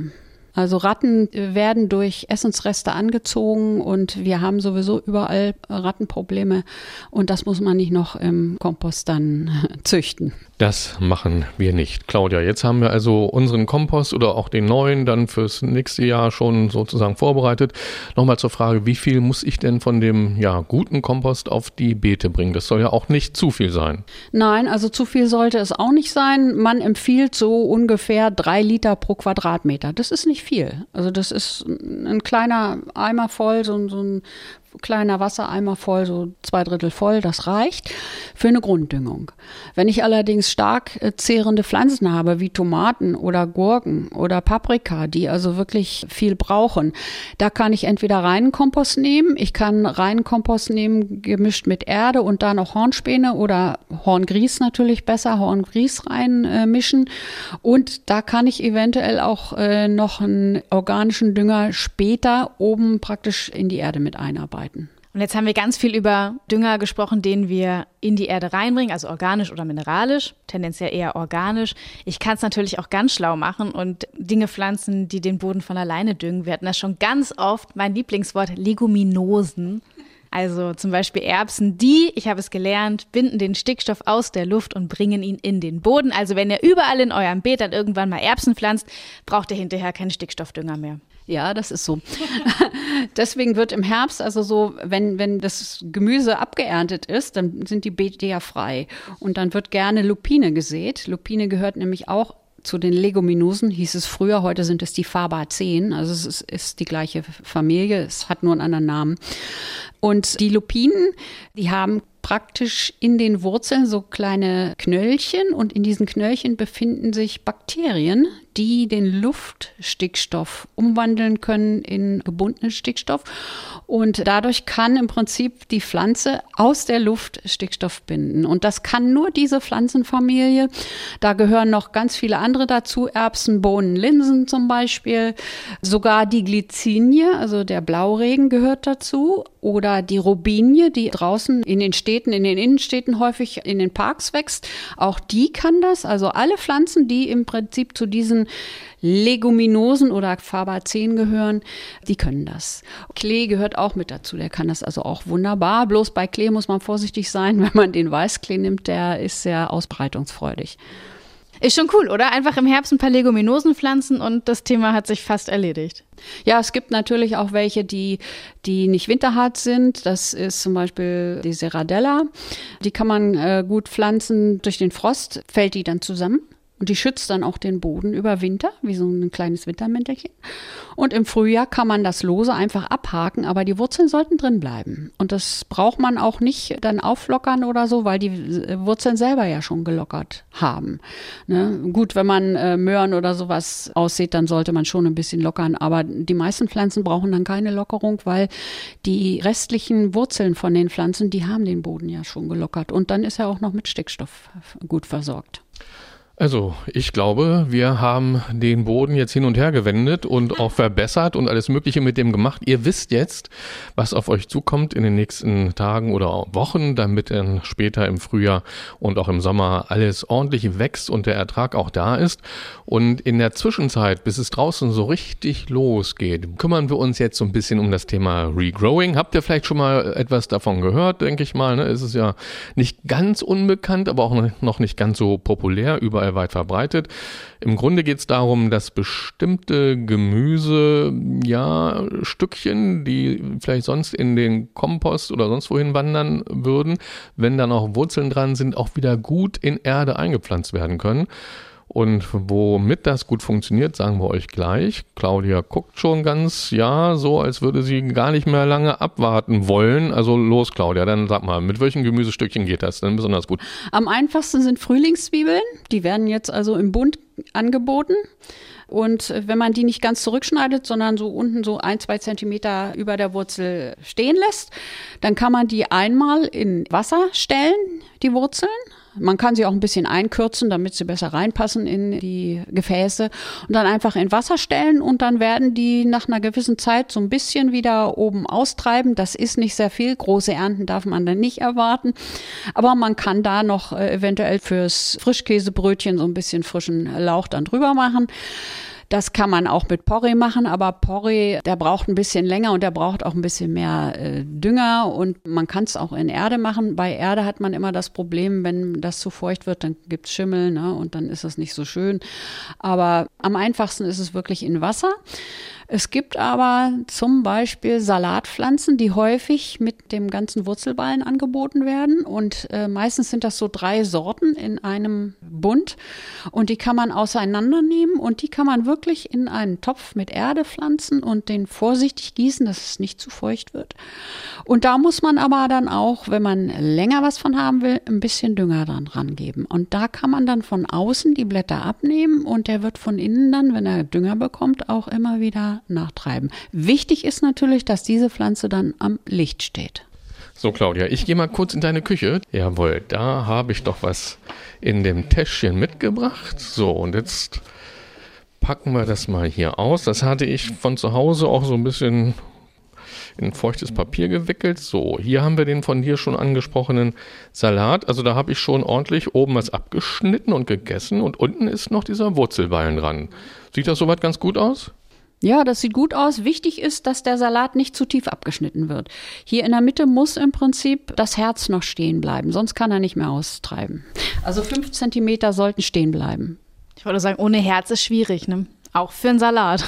Also Ratten werden durch Essensreste angezogen und wir haben sowieso überall Rattenprobleme und das muss man nicht noch im Kompost dann züchten. Das machen wir nicht. Claudia, jetzt haben wir also unseren Kompost oder auch den neuen dann fürs nächste Jahr schon sozusagen vorbereitet. Nochmal zur Frage, wie viel muss ich denn von dem ja, guten Kompost auf die Beete bringen? Das soll ja auch nicht zu viel sein. Nein, also zu viel sollte es auch nicht sein. Man empfiehlt so ungefähr drei Liter pro Quadratmeter. Das ist nicht viel. Also das ist ein kleiner Eimer voll, so, so ein kleiner Wassereimer voll, so zwei Drittel voll, das reicht für eine Grunddüngung. Wenn ich allerdings stark zehrende Pflanzen habe, wie Tomaten oder Gurken oder Paprika, die also wirklich viel brauchen, da kann ich entweder reinen Kompost nehmen, ich kann reinen Kompost nehmen, gemischt mit Erde und da noch Hornspäne oder Horngrieß natürlich besser, Horngrieß reinmischen äh, und da kann ich eventuell auch äh, noch einen organischen Dünger später oben praktisch in die Erde mit einarbeiten. Und jetzt haben wir ganz viel über Dünger gesprochen, den wir in die Erde reinbringen, also organisch oder mineralisch, tendenziell eher organisch. Ich kann es natürlich auch ganz schlau machen und Dinge pflanzen, die den Boden von alleine düngen. Wir hatten das schon ganz oft, mein Lieblingswort, Leguminosen. Also zum Beispiel Erbsen, die, ich habe es gelernt, binden den Stickstoff aus der Luft und bringen ihn in den Boden. Also wenn ihr überall in eurem Beet dann irgendwann mal Erbsen pflanzt, braucht ihr hinterher keinen Stickstoffdünger mehr. Ja, das ist so. Deswegen wird im Herbst, also so, wenn, wenn das Gemüse abgeerntet ist, dann sind die Beete ja frei. Und dann wird gerne Lupine gesät. Lupine gehört nämlich auch zu den Leguminosen, hieß es früher, heute sind es die Fabaceen, also es ist, ist die gleiche Familie, es hat nur einen anderen Namen. Und die Lupinen, die haben praktisch in den Wurzeln so kleine Knöllchen und in diesen Knöllchen befinden sich Bakterien, die den Luftstickstoff umwandeln können in gebundenen Stickstoff und dadurch kann im Prinzip die Pflanze aus der Luft Stickstoff binden und das kann nur diese Pflanzenfamilie. Da gehören noch ganz viele andere dazu, Erbsen, Bohnen, Linsen zum Beispiel, sogar die Glycinie, also der Blauregen gehört dazu oder die Robinie, die draußen in den Städten, in den Innenstädten häufig in den Parks wächst. Auch die kann das, also alle Pflanzen, die im Prinzip zu diesen Leguminosen oder Fabaceen gehören, die können das. Klee gehört auch mit dazu, der kann das also auch wunderbar. Bloß bei Klee muss man vorsichtig sein, wenn man den Weißklee nimmt, der ist sehr ausbreitungsfreudig. Ist schon cool, oder? Einfach im Herbst ein paar Leguminosen pflanzen und das Thema hat sich fast erledigt. Ja, es gibt natürlich auch welche, die, die nicht winterhart sind. Das ist zum Beispiel die Serradella. Die kann man äh, gut pflanzen. Durch den Frost fällt die dann zusammen. Und die schützt dann auch den Boden über Winter, wie so ein kleines Wintermäntelchen. Und im Frühjahr kann man das lose einfach abhaken, aber die Wurzeln sollten drin bleiben. Und das braucht man auch nicht dann auflockern oder so, weil die Wurzeln selber ja schon gelockert haben. Ne? Gut, wenn man äh, Möhren oder sowas aussät, dann sollte man schon ein bisschen lockern. Aber die meisten Pflanzen brauchen dann keine Lockerung, weil die restlichen Wurzeln von den Pflanzen, die haben den Boden ja schon gelockert. Und dann ist er auch noch mit Stickstoff gut versorgt. Also, ich glaube, wir haben den Boden jetzt hin und her gewendet und auch verbessert und alles Mögliche mit dem gemacht. Ihr wisst jetzt, was auf euch zukommt in den nächsten Tagen oder Wochen, damit dann später im Frühjahr und auch im Sommer alles ordentlich wächst und der Ertrag auch da ist. Und in der Zwischenzeit, bis es draußen so richtig losgeht, kümmern wir uns jetzt so ein bisschen um das Thema Regrowing. Habt ihr vielleicht schon mal etwas davon gehört, denke ich mal. Ne? Es ist ja nicht ganz unbekannt, aber auch noch nicht ganz so populär, überall weit verbreitet. Im Grunde geht es darum, dass bestimmte Gemüse, ja, Stückchen, die vielleicht sonst in den Kompost oder sonst wohin wandern würden, wenn da noch Wurzeln dran sind, auch wieder gut in Erde eingepflanzt werden können. Und womit das gut funktioniert, sagen wir euch gleich. Claudia guckt schon ganz, ja, so als würde sie gar nicht mehr lange abwarten wollen. Also los, Claudia, dann sag mal, mit welchen Gemüsestückchen geht das denn besonders gut? Am einfachsten sind Frühlingszwiebeln. Die werden jetzt also im Bund angeboten. Und wenn man die nicht ganz zurückschneidet, sondern so unten so ein, zwei Zentimeter über der Wurzel stehen lässt, dann kann man die einmal in Wasser stellen, die Wurzeln. Man kann sie auch ein bisschen einkürzen, damit sie besser reinpassen in die Gefäße und dann einfach in Wasser stellen und dann werden die nach einer gewissen Zeit so ein bisschen wieder oben austreiben. Das ist nicht sehr viel. Große Ernten darf man dann nicht erwarten. Aber man kann da noch äh, eventuell fürs Frischkäsebrötchen so ein bisschen frischen Lauch dann drüber machen. Das kann man auch mit Porree machen, aber Porree, der braucht ein bisschen länger und der braucht auch ein bisschen mehr äh, Dünger und man kann es auch in Erde machen. Bei Erde hat man immer das Problem, wenn das zu feucht wird, dann gibt es Schimmel, ne, und dann ist das nicht so schön. Aber am einfachsten ist es wirklich in Wasser. Es gibt aber zum Beispiel Salatpflanzen, die häufig mit dem ganzen Wurzelballen angeboten werden. Und äh, meistens sind das so drei Sorten in einem Bund. Und die kann man auseinandernehmen und die kann man wirklich in einen Topf mit Erde pflanzen und den vorsichtig gießen, dass es nicht zu feucht wird. Und da muss man aber dann auch, wenn man länger was von haben will, ein bisschen Dünger dran rangeben. Und da kann man dann von außen die Blätter abnehmen und der wird von innen dann, wenn er Dünger bekommt, auch immer wieder nachtreiben. Wichtig ist natürlich, dass diese Pflanze dann am Licht steht. So, Claudia, ich gehe mal kurz in deine Küche. Jawohl, da habe ich doch was in dem Täschchen mitgebracht. So, und jetzt packen wir das mal hier aus. Das hatte ich von zu Hause auch so ein bisschen in feuchtes Papier gewickelt. So, hier haben wir den von dir schon angesprochenen Salat. Also da habe ich schon ordentlich oben was abgeschnitten und gegessen und unten ist noch dieser Wurzelballen dran. Sieht das soweit ganz gut aus? Ja, das sieht gut aus. Wichtig ist, dass der Salat nicht zu tief abgeschnitten wird. Hier in der Mitte muss im Prinzip das Herz noch stehen bleiben, sonst kann er nicht mehr austreiben. Also fünf Zentimeter sollten stehen bleiben. Ich wollte sagen, ohne Herz ist schwierig, ne? Auch für einen Salat.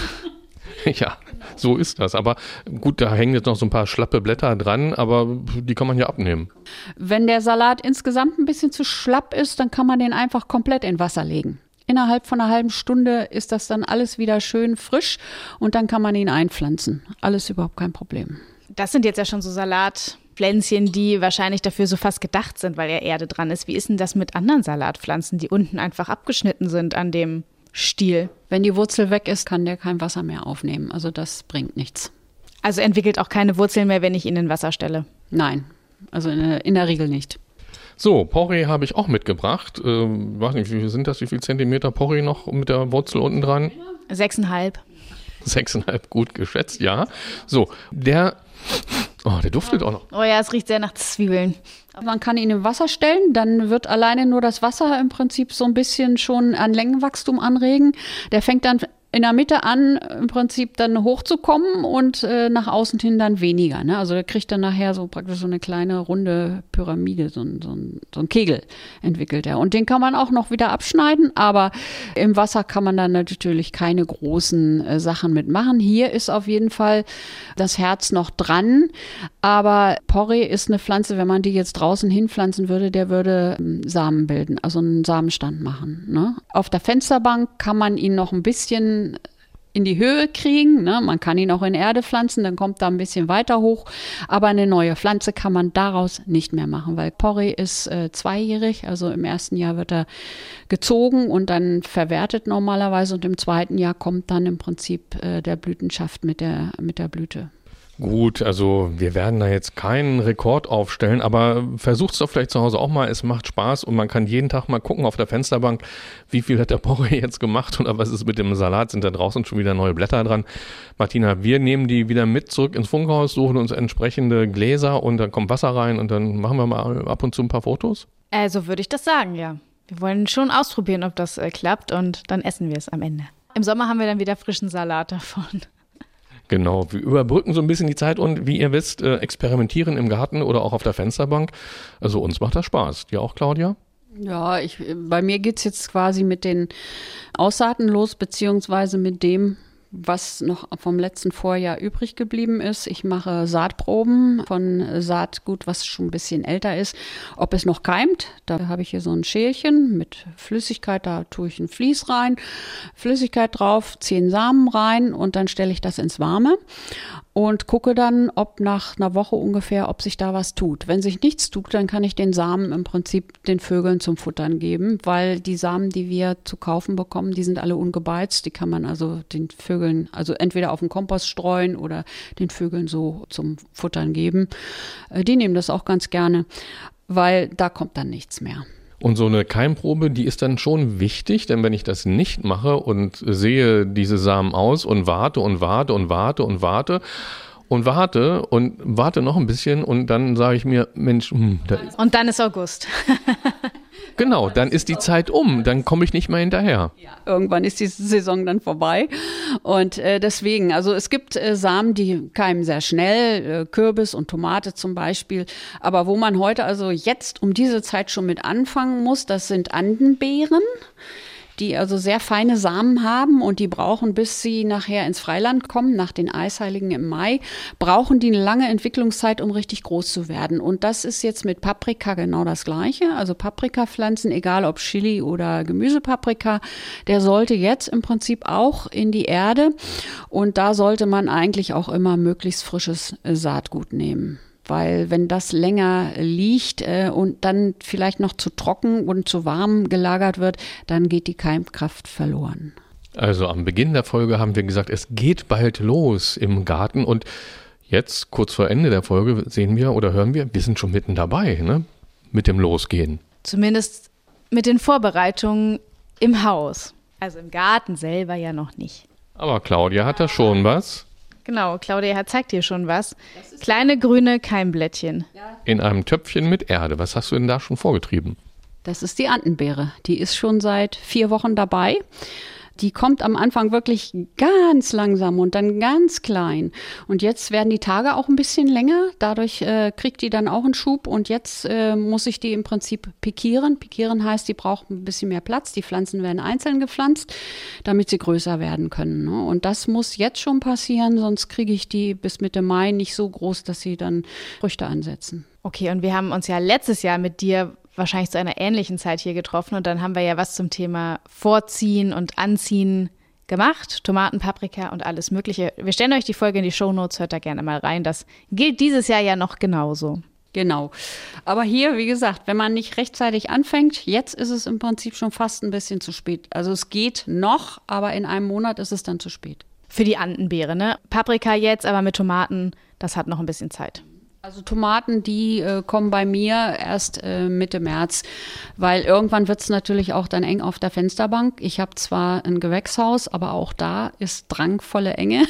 Ja, so ist das. Aber gut, da hängen jetzt noch so ein paar schlappe Blätter dran, aber die kann man ja abnehmen. Wenn der Salat insgesamt ein bisschen zu schlapp ist, dann kann man den einfach komplett in Wasser legen. Innerhalb von einer halben Stunde ist das dann alles wieder schön frisch und dann kann man ihn einpflanzen. Alles überhaupt kein Problem. Das sind jetzt ja schon so Salatpflänzchen, die wahrscheinlich dafür so fast gedacht sind, weil ja Erde dran ist. Wie ist denn das mit anderen Salatpflanzen, die unten einfach abgeschnitten sind an dem Stiel? Wenn die Wurzel weg ist, kann der kein Wasser mehr aufnehmen. Also das bringt nichts. Also entwickelt auch keine Wurzeln mehr, wenn ich ihn in Wasser stelle? Nein, also in der, in der Regel nicht. So, Porree habe ich auch mitgebracht. Ähm, weiß nicht, wie viel sind das? Wie viel Zentimeter Porree noch mit der Wurzel unten dran? Sechseinhalb. Sechseinhalb, gut geschätzt, ja. So, der, oh, der duftet auch noch. Oh ja, es riecht sehr nach Zwiebeln. Man kann ihn im Wasser stellen, dann wird alleine nur das Wasser im Prinzip so ein bisschen schon an Längenwachstum anregen. Der fängt dann in der Mitte an, im Prinzip dann hochzukommen und äh, nach außen hin dann weniger. Ne? Also der kriegt dann nachher so praktisch so eine kleine runde Pyramide, so ein, so ein, so ein Kegel entwickelt er. Und den kann man auch noch wieder abschneiden, aber im Wasser kann man dann natürlich keine großen äh, Sachen mitmachen. Hier ist auf jeden Fall das Herz noch dran, aber Porree ist eine Pflanze, wenn man die jetzt draußen hinpflanzen würde, der würde ähm, Samen bilden, also einen Samenstand machen. Ne? Auf der Fensterbank kann man ihn noch ein bisschen in die Höhe kriegen. Ne? Man kann ihn auch in Erde pflanzen, dann kommt da ein bisschen weiter hoch. Aber eine neue Pflanze kann man daraus nicht mehr machen, weil Porree ist äh, zweijährig. Also im ersten Jahr wird er gezogen und dann verwertet normalerweise. Und im zweiten Jahr kommt dann im Prinzip äh, der Blütenschaft mit der, mit der Blüte. Gut, also wir werden da jetzt keinen Rekord aufstellen, aber versucht es doch vielleicht zu Hause auch mal. Es macht Spaß und man kann jeden Tag mal gucken auf der Fensterbank, wie viel hat der Porree jetzt gemacht oder was ist mit dem Salat, sind da draußen schon wieder neue Blätter dran. Martina, wir nehmen die wieder mit zurück ins Funkhaus, suchen uns entsprechende Gläser und dann kommt Wasser rein und dann machen wir mal ab und zu ein paar Fotos. Also würde ich das sagen, ja. Wir wollen schon ausprobieren, ob das äh, klappt und dann essen wir es am Ende. Im Sommer haben wir dann wieder frischen Salat davon. Genau, wir überbrücken so ein bisschen die Zeit und wie ihr wisst, äh, experimentieren im Garten oder auch auf der Fensterbank. Also uns macht das Spaß. Dir auch, Claudia? Ja, ich, bei mir geht es jetzt quasi mit den Aussaaten los, beziehungsweise mit dem, was noch vom letzten Vorjahr übrig geblieben ist. Ich mache Saatproben von Saatgut, was schon ein bisschen älter ist, ob es noch keimt. Da habe ich hier so ein Schälchen mit Flüssigkeit, da tue ich ein Vlies rein, Flüssigkeit drauf, zehn Samen rein und dann stelle ich das ins Warme und gucke dann, ob nach einer Woche ungefähr, ob sich da was tut. Wenn sich nichts tut, dann kann ich den Samen im Prinzip den Vögeln zum Futtern geben, weil die Samen, die wir zu kaufen bekommen, die sind alle ungebeizt. Die kann man also den Vögeln, also entweder auf den Kompost streuen oder den Vögeln so zum Futtern geben. Die nehmen das auch ganz gerne, weil da kommt dann nichts mehr. Und so eine Keimprobe, die ist dann schon wichtig, denn wenn ich das nicht mache und sehe diese Samen aus und warte und warte und warte und warte und warte und warte noch ein bisschen und dann sage ich mir, Mensch, hm, da und dann ist August. Genau, dann ist die Zeit um, dann komme ich nicht mehr hinterher. Ja, irgendwann ist die Saison dann vorbei und äh, deswegen, also es gibt äh, Samen, die keimen sehr schnell, äh, Kürbis und Tomate zum Beispiel, aber wo man heute also jetzt um diese Zeit schon mit anfangen muss, das sind Andenbeeren, die also sehr feine Samen haben und die brauchen, bis sie nachher ins Freiland kommen, nach den Eisheiligen im Mai, brauchen die eine lange Entwicklungszeit, um richtig groß zu werden. Und das ist jetzt mit Paprika genau das Gleiche. Also Paprikapflanzen, egal ob Chili oder Gemüsepaprika, der sollte jetzt im Prinzip auch in die Erde. Und da sollte man eigentlich auch immer möglichst frisches Saatgut nehmen. Weil wenn das länger liegt äh, und dann vielleicht noch zu trocken und zu warm gelagert wird, dann geht die Keimkraft verloren. Also am Beginn der Folge haben wir gesagt, es geht bald los im Garten und jetzt, kurz vor Ende der Folge, sehen wir oder hören wir, wir sind schon mitten dabei, ne? Mit dem Losgehen. Zumindest mit den Vorbereitungen im Haus. Also im Garten selber ja noch nicht. Aber Claudia hat da schon was. Genau, Claudia zeigt dir schon was. Kleine grüne Keimblättchen. In einem Töpfchen mit Erde. Was hast du denn da schon vorgetrieben? Das ist die Andenbeere. Die ist schon seit vier Wochen dabei. Die kommt am Anfang wirklich ganz langsam und dann ganz klein. Und jetzt werden die Tage auch ein bisschen länger. Dadurch äh, kriegt die dann auch einen Schub. Und jetzt äh, muss ich die im Prinzip pikieren. Pikieren heißt, die braucht ein bisschen mehr Platz. Die Pflanzen werden einzeln gepflanzt, damit sie größer werden können. Ne? Und das muss jetzt schon passieren, sonst kriege ich die bis Mitte Mai nicht so groß, dass sie dann Früchte ansetzen. Okay, und wir haben uns ja letztes Jahr mit dir wahrscheinlich zu einer ähnlichen Zeit hier getroffen und dann haben wir ja was zum Thema Vorziehen und Anziehen gemacht, Tomaten, Paprika und alles Mögliche. Wir stellen euch die Folge in die Shownotes, hört da gerne mal rein. Das gilt dieses Jahr ja noch genauso. Genau. Aber hier, wie gesagt, wenn man nicht rechtzeitig anfängt, jetzt ist es im Prinzip schon fast ein bisschen zu spät. Also es geht noch, aber in einem Monat ist es dann zu spät. Für die Andenbeere, ne? Paprika jetzt, aber mit Tomaten, das hat noch ein bisschen Zeit. Also Tomaten, die äh, kommen bei mir erst äh, Mitte März, weil irgendwann wird es natürlich auch dann eng auf der Fensterbank. Ich habe zwar ein Gewächshaus, aber auch da ist drangvolle Enge.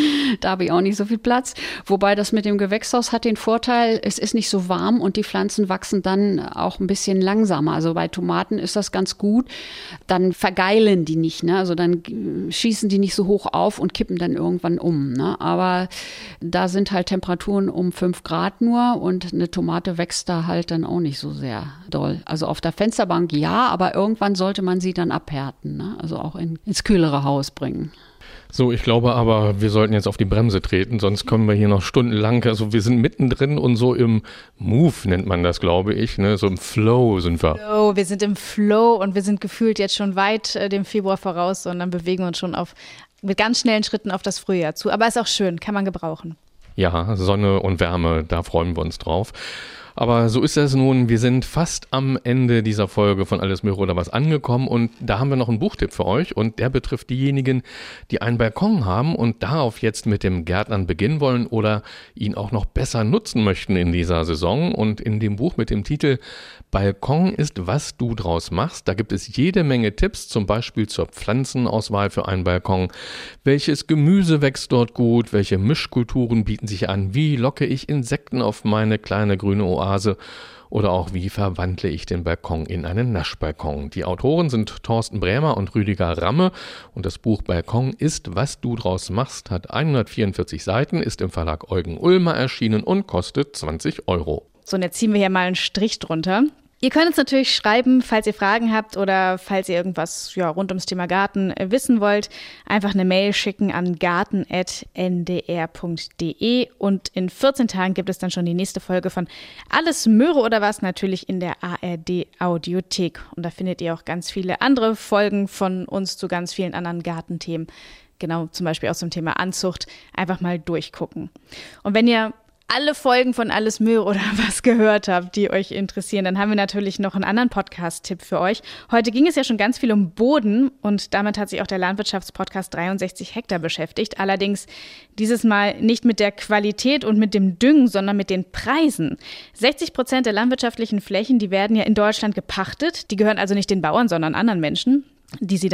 Da habe ich auch nicht so viel Platz. Wobei das mit dem Gewächshaus hat den Vorteil, es ist nicht so warm und die Pflanzen wachsen dann auch ein bisschen langsamer. Also bei Tomaten ist das ganz gut. Dann vergeilen die nicht, ne? Also dann schießen die nicht so hoch auf und kippen dann irgendwann um, ne? Aber da sind halt Temperaturen um fünf Grad nur und eine Tomate wächst da halt dann auch nicht so sehr doll. Also auf der Fensterbank ja, aber irgendwann sollte man sie dann abhärten, ne? Also auch in, ins kühlere Haus bringen. So, ich glaube aber, wir sollten jetzt auf die Bremse treten, sonst kommen wir hier noch stundenlang, also wir sind mittendrin und so im Move nennt man das, glaube ich, ne? So im Flow sind wir. Flow, wir sind im Flow und wir sind gefühlt jetzt schon weit äh, dem Februar voraus, sondern bewegen uns schon auf mit ganz schnellen Schritten auf das Frühjahr zu. Aber ist auch schön, kann man gebrauchen. Ja, Sonne und Wärme, da freuen wir uns drauf. Aber so ist es nun, wir sind fast am Ende dieser Folge von Alles Möhre oder was angekommen und da haben wir noch einen Buchtipp für euch und der betrifft diejenigen, die einen Balkon haben und darauf jetzt mit dem Gärtnern beginnen wollen oder ihn auch noch besser nutzen möchten in dieser Saison. Und in dem Buch mit dem Titel Balkon ist, was du draus machst, da gibt es jede Menge Tipps, zum Beispiel zur Pflanzenauswahl für einen Balkon. Welches Gemüse wächst dort gut? Welche Mischkulturen bieten sich an? Wie locke ich Insekten auf meine kleine grüne Oase? Oder auch, wie verwandle ich den Balkon in einen Naschbalkon? Die Autoren sind Thorsten Brämer und Rüdiger Ramme und das Buch Balkon ist, was du draus machst, hat hundertvierundvierzig Seiten, ist im Verlag Eugen Ulmer erschienen und kostet zwanzig Euro. So, und jetzt ziehen wir hier mal einen Strich drunter. Ihr könnt uns natürlich schreiben, falls ihr Fragen habt oder falls ihr irgendwas ja, rund ums Thema Garten äh, wissen wollt. Einfach eine Mail schicken an garten at n d r punkt d e und in vierzehn Tagen gibt es dann schon die nächste Folge von Alles Möhre oder was, natürlich in der A R D Audiothek. Und da findet ihr auch ganz viele andere Folgen von uns zu ganz vielen anderen Gartenthemen. Genau, zum Beispiel auch zum Thema Anzucht. Einfach mal durchgucken. Und wenn ihr alle Folgen von Alles Möhre oder was gehört habt, die euch interessieren, dann haben wir natürlich noch einen anderen Podcast-Tipp für euch. Heute ging es ja schon ganz viel um Boden und damit hat sich auch der Landwirtschaftspodcast dreiundsechzig Hektar beschäftigt. Allerdings dieses Mal nicht mit der Qualität und mit dem Düngen, sondern mit den Preisen. sechzig Prozent der landwirtschaftlichen Flächen, die werden ja in Deutschland gepachtet. Die gehören also nicht den Bauern, sondern anderen Menschen, die sie dann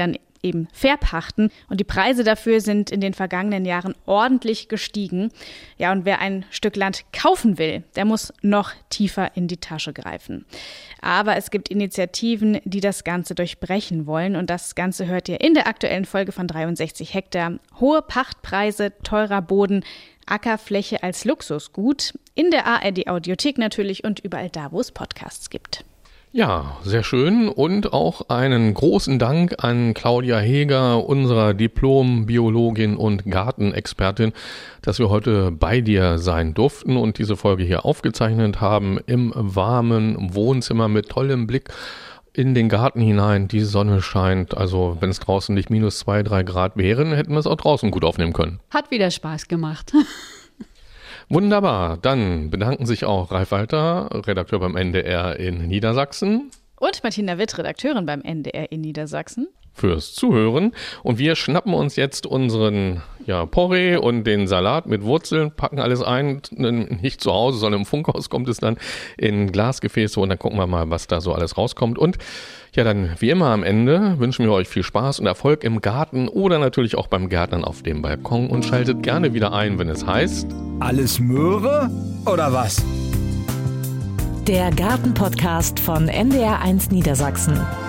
eben verpachten. Und die Preise dafür sind in den vergangenen Jahren ordentlich gestiegen. Ja, und wer ein Stück Land kaufen will, der muss noch tiefer in die Tasche greifen. Aber es gibt Initiativen, die das Ganze durchbrechen wollen. Und das Ganze hört ihr in der aktuellen Folge von dreiundsechzig Hektar. Hohe Pachtpreise, teurer Boden, Ackerfläche als Luxusgut. In der A R D-Audiothek natürlich und überall da, wo es Podcasts gibt. Ja, sehr schön und auch einen großen Dank an Claudia Heger, unserer Diplom-Biologin und Gartenexpertin, dass wir heute bei dir sein durften und diese Folge hier aufgezeichnet haben im warmen Wohnzimmer mit tollem Blick in den Garten hinein. Die Sonne scheint, also wenn es draußen nicht minus zwei, drei Grad wären, hätten wir es auch draußen gut aufnehmen können. Hat wieder Spaß gemacht. Wunderbar, dann bedanken sich auch Ralf Walter, Redakteur beim N D R in Niedersachsen. Und Martina Witt, Redakteurin beim N D R in Niedersachsen. Fürs Zuhören. Und wir schnappen uns jetzt unseren ja, Porree und den Salat mit Wurzeln, packen alles ein, nicht zu Hause, sondern im Funkhaus kommt es dann in Glasgefäße und dann gucken wir mal, was da so alles rauskommt. Und ja, dann wie immer am Ende wünschen wir euch viel Spaß und Erfolg im Garten oder natürlich auch beim Gärtnern auf dem Balkon und schaltet gerne wieder ein, wenn es heißt: Alles Möhre oder was? Der Gartenpodcast von N D R eins Niedersachsen.